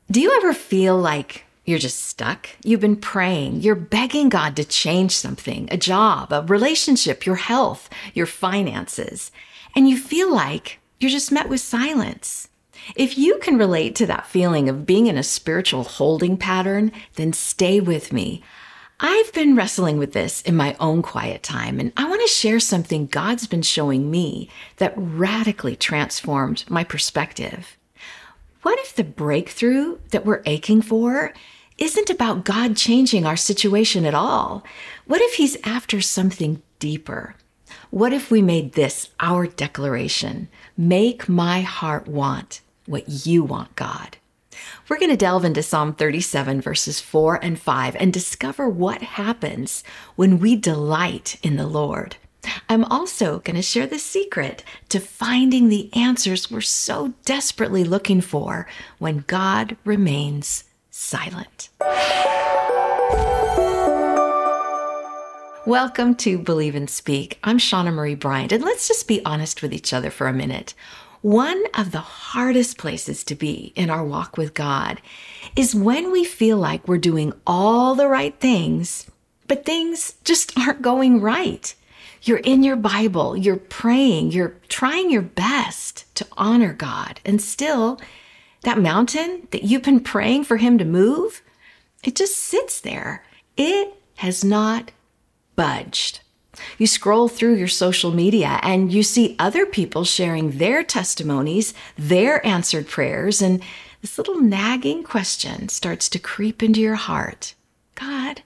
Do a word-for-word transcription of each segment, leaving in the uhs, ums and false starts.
Do you ever feel like you're just stuck? You've been praying, you're begging God to change something, a job, a relationship, your health, your finances, and you feel like you're just met with silence. If you can relate to that feeling of being in a spiritual holding pattern, then stay with me. I've been wrestling with this in my own quiet time, and I want to share something God's been showing me that radically transformed my perspective. What if the breakthrough that we're aching for isn't about God changing our situation at all? What if He's after something deeper? What if we made this our declaration? Make my heart want what you want, God. We're going to delve into Psalm thirty-seven, verses four and five, and discover what happens when we delight in the Lord. I'm also going to share the secret to finding the answers we're so desperately looking for when God remains silent. Welcome to Believe and Speak. I'm Shauna Marie Bryant, and let's just be honest with each other for a minute. One of the hardest places to be in our walk with God is when we feel like we're doing all the right things, but things just aren't going right. You're in your Bible, you're praying, you're trying your best to honor God, and still, that mountain that you've been praying for Him to move, it just sits there. It has not budged. You scroll through your social media and you see other people sharing their testimonies, their answered prayers, and this little nagging question starts to creep into your heart. God,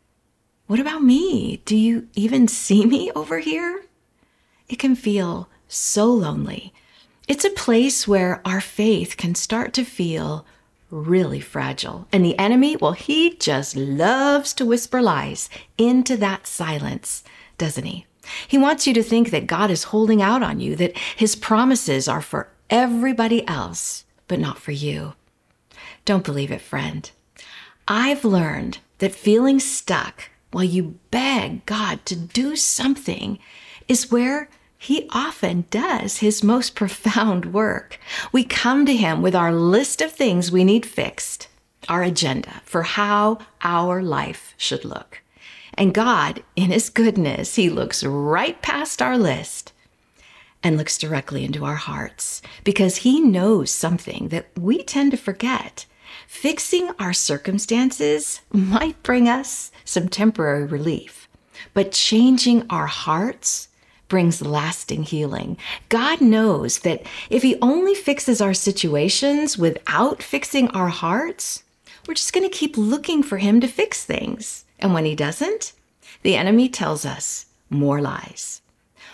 what about me? Do you even see me over here? It can feel so lonely. It's a place where our faith can start to feel really fragile. And the enemy, well, he just loves to whisper lies into that silence, doesn't he? He wants you to think that God is holding out on you, that His promises are for everybody else, but not for you. Don't believe it, friend. I've learned that feeling stuck while you beg God to do something is where He often does His most profound work. We come to Him with our list of things we need fixed, our agenda for how our life should look. And God, in His goodness, He looks right past our list and looks directly into our hearts because He knows something that we tend to forget. Fixing our circumstances might bring us some temporary relief, but changing our hearts brings lasting healing. God knows that if He only fixes our situations without fixing our hearts, we're just going to keep looking for Him to fix things. And when He doesn't, the enemy tells us more lies.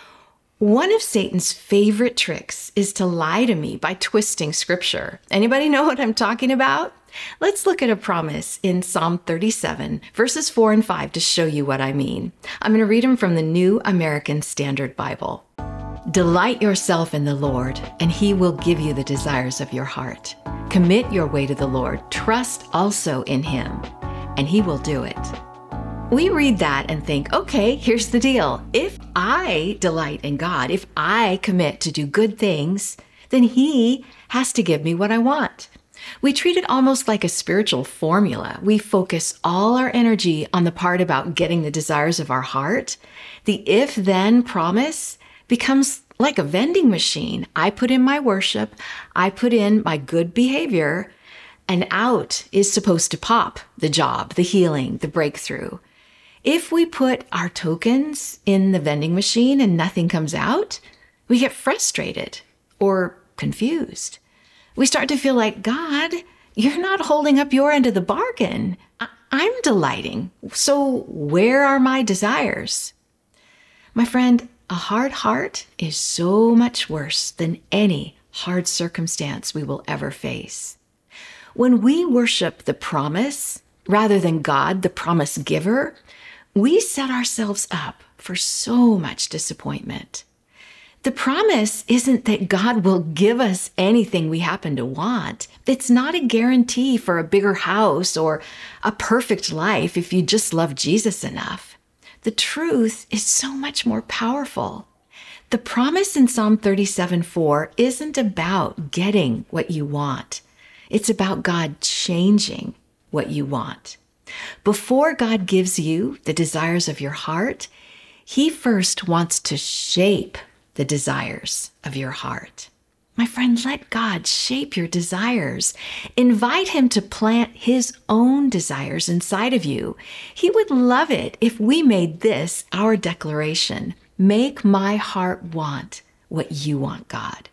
One of Satan's favorite tricks is to lie to me by twisting scripture. Anybody know what I'm talking about? Let's look at a promise in Psalm thirty-seven, verses four and five to show you what I mean. I'm going to read them from the New American Standard Bible. Delight yourself in the Lord, and He will give you the desires of your heart. Commit your way to the Lord. Trust also in Him, and He will do it. We read that and think, okay, here's the deal. If I delight in God, if I commit to do good things, then He has to give me what I want. We treat it almost like a spiritual formula. We focus all our energy on the part about getting the desires of our heart. The if-then promise becomes like a vending machine. I put in my worship, I put in my good behavior, and out is supposed to pop the job, the healing, the breakthrough. If we put our tokens in the vending machine and nothing comes out, we get frustrated or confused. We start to feel like, God, you're not holding up your end of the bargain. I- I'm delighting. So where are my desires? My friend, a hard heart is so much worse than any hard circumstance we will ever face. When we worship the promise rather than God, the promise giver, we set ourselves up for so much disappointment. The promise isn't that God will give us anything we happen to want. It's not a guarantee for a bigger house or a perfect life if you just love Jesus enough. The truth is so much more powerful. The promise in Psalm thirty-seven four isn't about getting what you want. It's about God changing changing what you want. Before God gives you the desires of your heart, He first wants to shape the desires of your heart. My friend, let God shape your desires. Invite Him to plant His own desires inside of you. He would love it if we made this our declaration. Make my heart want what you want, God.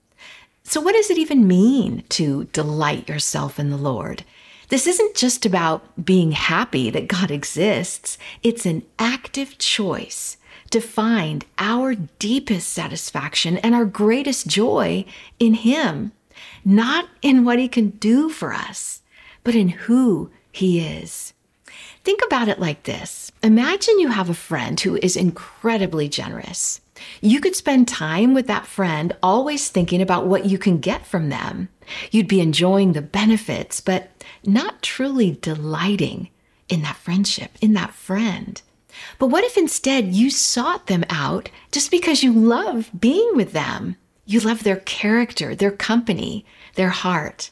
So what does it even mean to delight yourself in the Lord? This isn't just about being happy that God exists. It's an active choice to find our deepest satisfaction and our greatest joy in Him, not in what He can do for us, but in who He is. Think about it like this. Imagine you have a friend who is incredibly generous. You could spend time with that friend always thinking about what you can get from them. You'd be enjoying the benefits, but not truly delighting in that friendship, in that friend. But what if instead you sought them out just because you love being with them? You love their character, their company, their heart.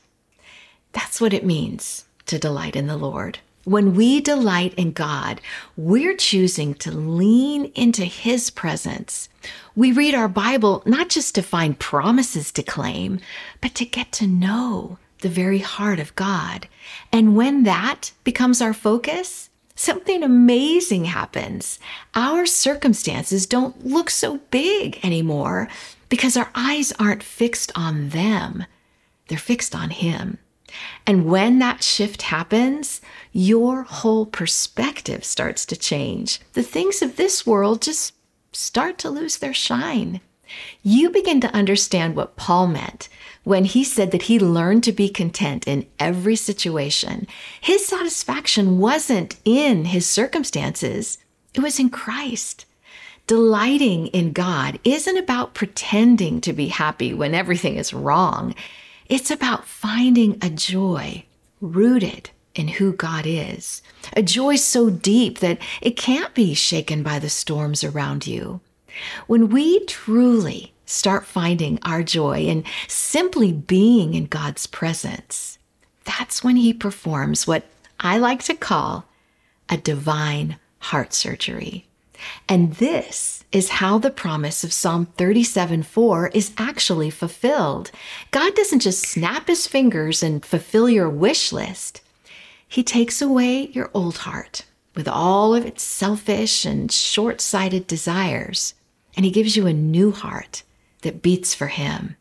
That's what it means to delight in the Lord. When we delight in God, we're choosing to lean into His presence. We read our Bible not just to find promises to claim, but to get to know the very heart of God. And when that becomes our focus, something amazing happens. Our circumstances don't look so big anymore because our eyes aren't fixed on them. They're fixed on Him. And when that shift happens, your whole perspective starts to change. The things of this world just start to lose their shine. You begin to understand what Paul meant when he said that he learned to be content in every situation. His satisfaction wasn't in his circumstances, it was in Christ. Delighting in God isn't about pretending to be happy when everything is wrong. It's about finding a joy rooted in who God is, a joy so deep that it can't be shaken by the storms around you. When we truly start finding our joy in simply being in God's presence, that's when He performs what I like to call a divine heart surgery. And this is how the promise of Psalm thirty-seven four is actually fulfilled. God doesn't just snap His fingers and fulfill your wish list. He takes away your old heart with all of its selfish and short-sighted desires, and He gives you a new heart that beats for Him.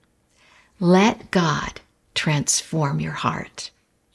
Let God transform your heart.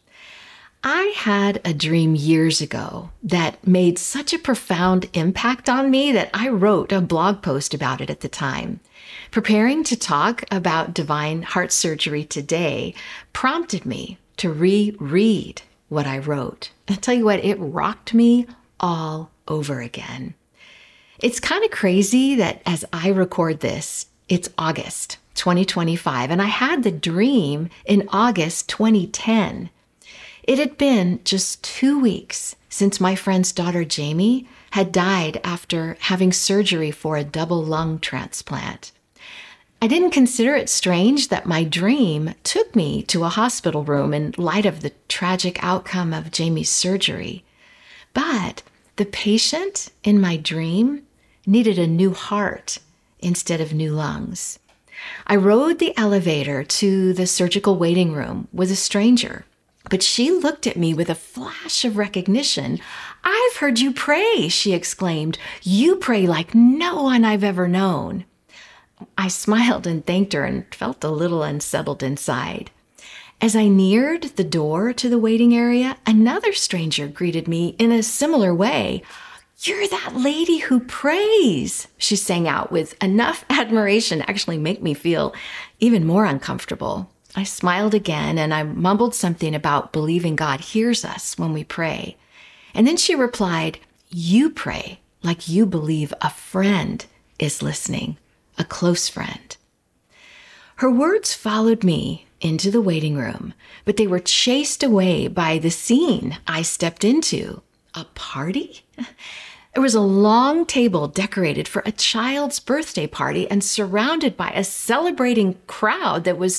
I had a dream years ago that made such a profound impact on me that I wrote a blog post about it at the time. Preparing to talk about divine heart surgery today prompted me to reread what I wrote. I'll tell you what, it rocked me all over again. It's kind of crazy that as I record this, it's August twenty twenty-five, and I had the dream in August twenty ten. It had been just two weeks since my friend's daughter, Jamie, had died after having surgery for a double lung transplant. I didn't consider it strange that my dream took me to a hospital room in light of the tragic outcome of Jamie's surgery. But the patient in my dream needed a new heart instead of new lungs. I rode the elevator to the surgical waiting room with a stranger. But she looked at me with a flash of recognition. "I've heard you pray," she exclaimed. "You pray like no one I've ever known." I smiled and thanked her and felt a little unsettled inside. As I neared the door to the waiting area, another stranger greeted me in a similar way. "You're that lady who prays," she sang out with enough admiration to actually make me feel even more uncomfortable. I smiled again and I mumbled something about believing God hears us when we pray. And then she replied, "You pray like you believe a friend is listening, a close friend." Her words followed me into the waiting room, but they were chased away by the scene I stepped into. A party? There was a long table decorated for a child's birthday party and surrounded by a celebrating crowd that was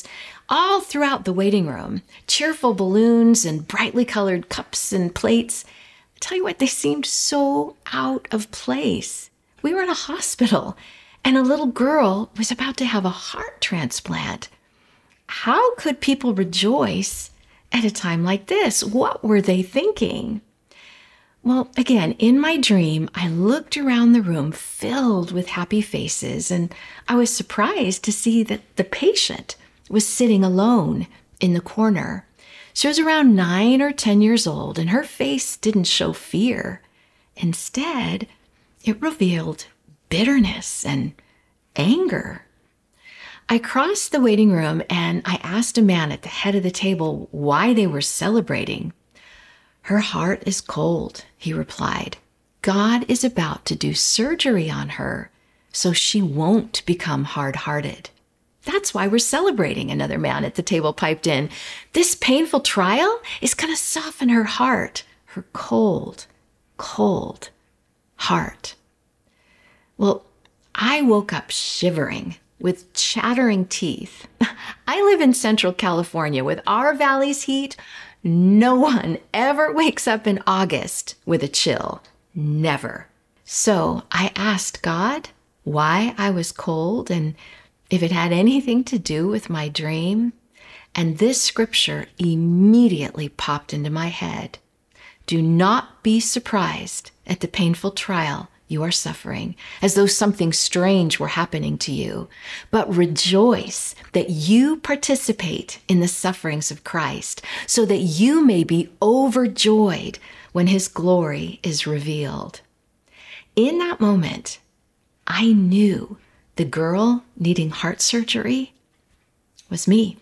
all throughout the waiting room, cheerful balloons and brightly colored cups and plates. I tell you what, they seemed so out of place. We were in a hospital, and a little girl was about to have a heart transplant. How could people rejoice at a time like this? What were they thinking? Well, again, in my dream, I looked around the room filled with happy faces, and I was surprised to see that the patient was sitting alone in the corner. She was around nine or ten years old, and her face didn't show fear. Instead, it revealed bitterness and anger. I crossed the waiting room and I asked a man at the head of the table why they were celebrating. "Her heart is cold," he replied. "God is about to do surgery on her, so she won't become hard-hearted." "That's why we're celebrating," another man at the table piped in. "This painful trial is going to soften her heart, her cold, cold heart." Well, I woke up shivering with chattering teeth. I live in Central California. With our valley's heat, no one ever wakes up in August with a chill. Never. So I asked God why I was cold and if it had anything to do with my dream. And this scripture immediately popped into my head. "Do not be surprised at the painful trial you are suffering, as though something strange were happening to you, but rejoice that you participate in the sufferings of Christ, so that you may be overjoyed when his glory is revealed." In that moment, I knew the girl needing heart surgery was me.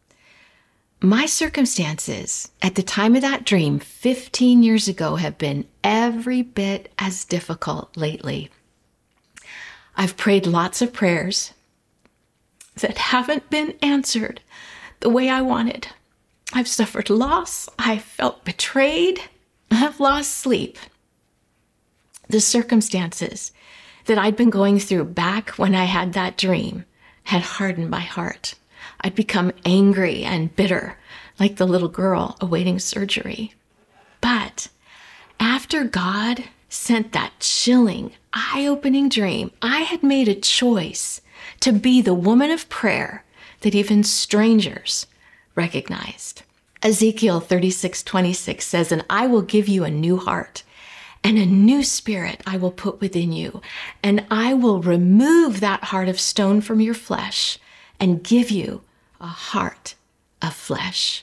My circumstances at the time of that dream fifteen years ago have been every bit as difficult lately. I've prayed lots of prayers that haven't been answered the way I wanted. I've suffered loss. I've felt betrayed. I've lost sleep. The circumstances that I'd been going through back when I had that dream had hardened my heart. I'd become angry and bitter, like the little girl awaiting surgery. But after God sent that chilling, eye-opening dream, I had made a choice to be the woman of prayer that even strangers recognized. Ezekiel thirty-six twenty-six says, "And I will give you a new heart, and a new spirit I will put within you, and I will remove that heart of stone from your flesh and give you a heart of flesh."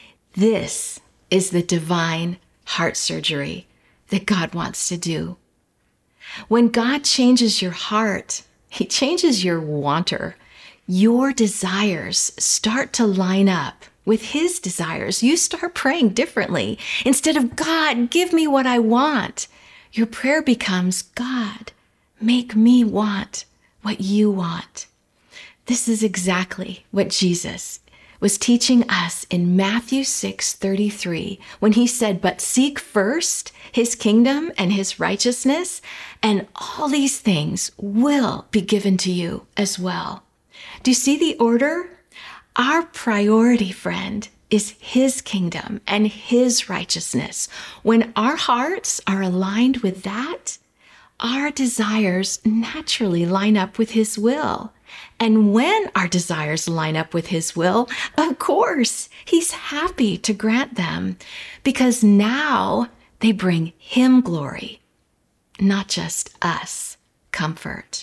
This is the divine heart surgery that God wants to do. When God changes your heart, he changes your wanter. Your desires start to line up with his desires. You start praying differently. Instead of, "God, give me what I want," your prayer becomes, "God, make me want what you want." This is exactly what Jesus was teaching us in Matthew six thirty-three when he said, "But seek first his kingdom and his righteousness, and all these things will be given to you as well." Do you see the order? Our priority, friend, is his kingdom and his righteousness. When our hearts are aligned with that, our desires naturally line up with his will. And when our desires line up with his will, of course, he's happy to grant them, because now they bring him glory, not just us comfort.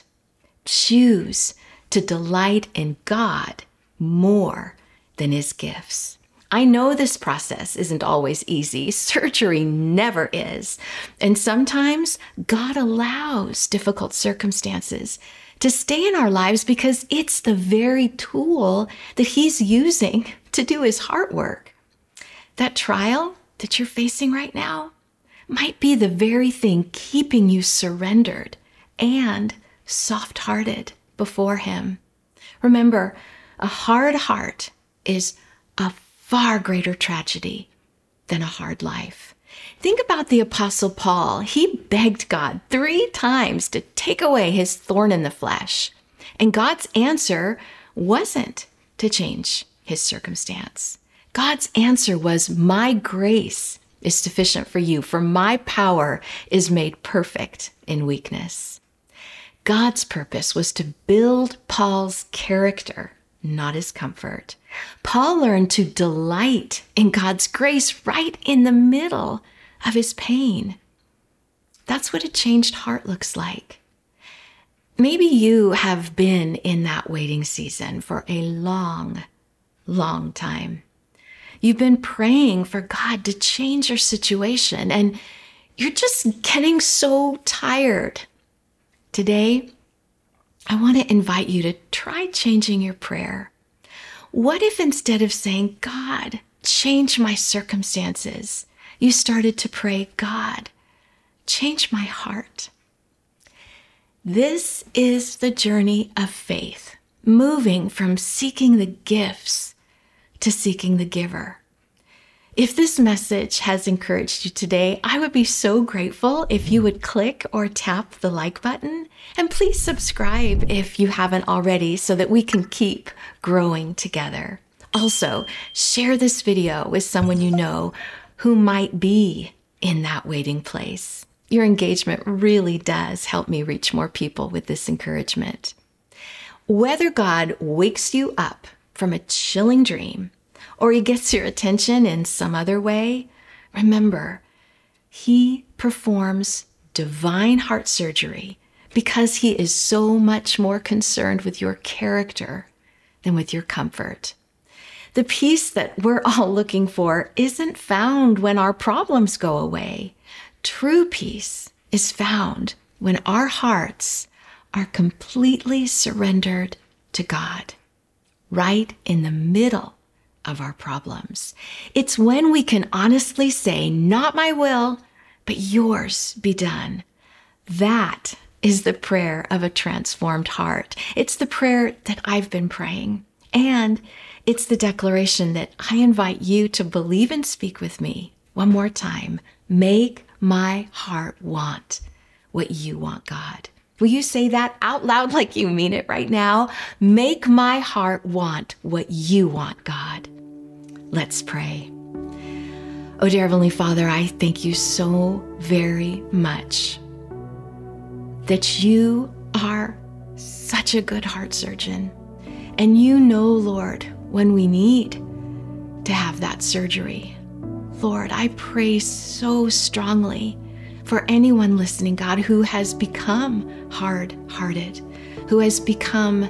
Choose to delight in God more than his gifts. I know this process isn't always easy. Surgery never is. And sometimes God allows difficult circumstances to stay in our lives because it's the very tool that he's using to do his heart work. That trial that you're facing right now might be the very thing keeping you surrendered and soft-hearted before him. Remember, a hard heart is a far greater tragedy than a hard life. Think about the Apostle Paul. He begged God three times to take away his thorn in the flesh. And God's answer wasn't to change his circumstance. God's answer was, my grace is sufficient for you, for my power is made perfect in weakness. God's purpose was to build Paul's character, not his comfort. Paul learned to delight in God's grace right in the middle of his pain. That's what a changed heart looks like. Maybe you have been in that waiting season for a long, long time. You've been praying for God to change your situation, and you're just getting so tired. Today, I want to invite you to try changing your prayer. What if instead of saying, God, change my circumstances, you started to pray, God, change my heart? This is the journey of faith, moving from seeking the gifts to seeking the giver. If this message has encouraged you today, I would be so grateful if you would click or tap the like button, and please subscribe if you haven't already so that we can keep growing together. Also, share this video with someone you know who might be in that waiting place. Your engagement really does help me reach more people with this encouragement. Whether God wakes you up from a chilling dream or he gets your attention in some other way, remember, he performs divine heart surgery because he is so much more concerned with your character than with your comfort. The peace that we're all looking for isn't found when our problems go away. True peace is found when our hearts are completely surrendered to God, right in the middle of our problems. It's when we can honestly say, not my will, but yours be done. That is the prayer of a transformed heart. It's the prayer that I've been praying. And it's the declaration that I invite you to believe and speak with me one more time. Make my heart want what you want, God. Will you say that out loud like you mean it right now? Make my heart want what you want, God. Let's pray. Oh, dear Heavenly Father, I thank you so very much that you are such a good heart surgeon. And you know, Lord, when we need to have that surgery. Lord, I pray so strongly for anyone listening, God, who has become hard-hearted, who has become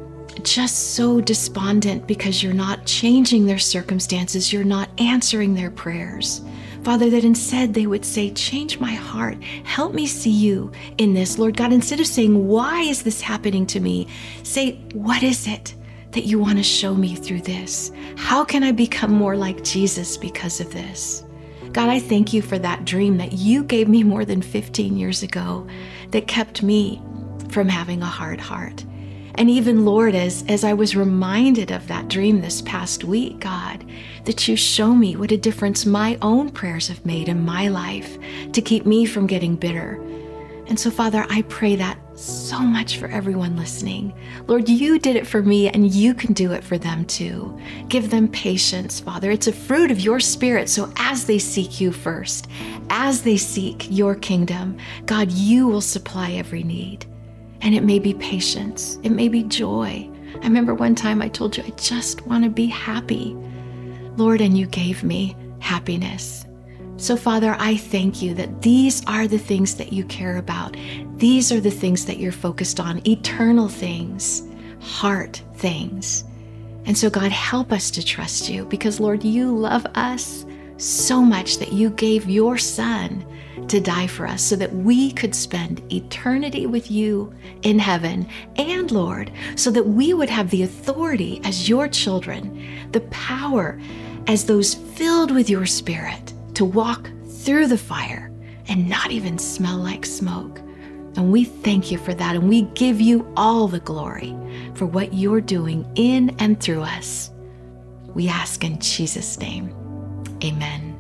just so despondent because you're not changing their circumstances, you're not answering their prayers. Father, that instead they would say, change my heart. Help me see you in this, Lord God. Instead of saying, why is this happening to me? Say, what is it that you want to show me through this? How can I become more like Jesus because of this? God, I thank you for that dream that you gave me more than fifteen years ago that kept me from having a hard heart. And even, Lord, as, as I was reminded of that dream this past week, God, that you show me what a difference my own prayers have made in my life to keep me from getting bitter. And so, Father, I pray that so much for everyone listening. Lord, you did it for me, and you can do it for them too. Give them patience, Father. It's a fruit of your Spirit. So as they seek you first, as they seek your kingdom, God, you will supply every need. And it may be patience. It may be joy. I remember one time I told you, I just want to be happy. Lord, and you gave me happiness. So, Father, I thank you that these are the things that you care about. These are the things that you're focused on, eternal things, heart things. And so, God, help us to trust you because, Lord, you love us so much that you gave your Son to die for us so that we could spend eternity with you in heaven. And, Lord, so that we would have the authority as your children, the power as those filled with your Spirit, to walk through the fire and not even smell like smoke. And we thank you for that. And we give you all the glory for what you're doing in and through us. We ask in Jesus' name, amen.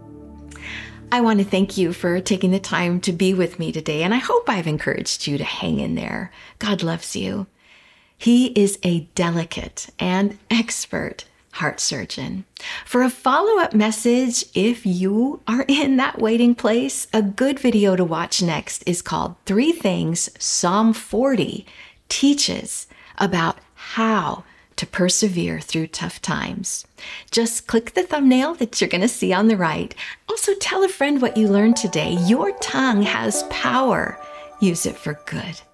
I want to thank you for taking the time to be with me today. And I hope I've encouraged you to hang in there. God loves you. He is a delicate and expert heart surgeon. For a follow-up message, if you are in that waiting place, a good video to watch next is called Three Things Psalm forty Teaches About How to Persevere Through Tough Times. Just click the thumbnail that you're going to see on the right. Also, tell a friend what you learned today. Your tongue has power. Use it for good.